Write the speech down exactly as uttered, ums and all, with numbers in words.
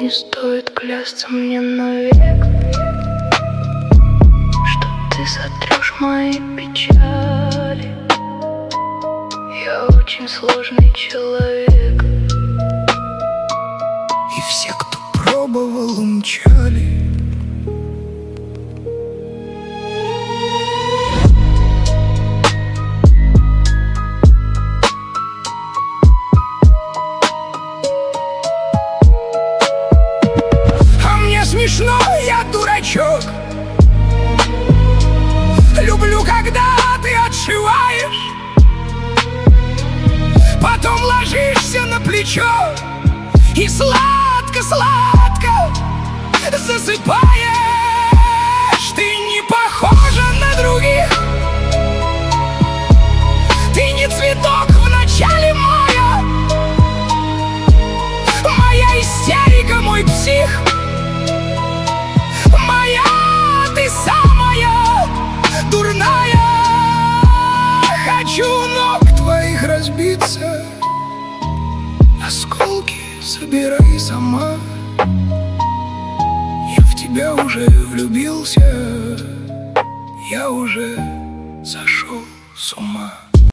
не стоит клясться мне навек, что ты сотрешь мои печали. Я очень сложный человек, и все, кто пробовал, умчали. Смешно, я дурачок. Люблю, когда ты отшиваешь, потом ложишься на плечо и сладко-сладко засыпаешь. Ты не похожа на других, ты не цветок в начале мая. Моя истерика, мой псих, дурная. Хочу ног твоих разбиться, осколки собирай сама. Я в тебя уже влюбился, я уже сошел с ума.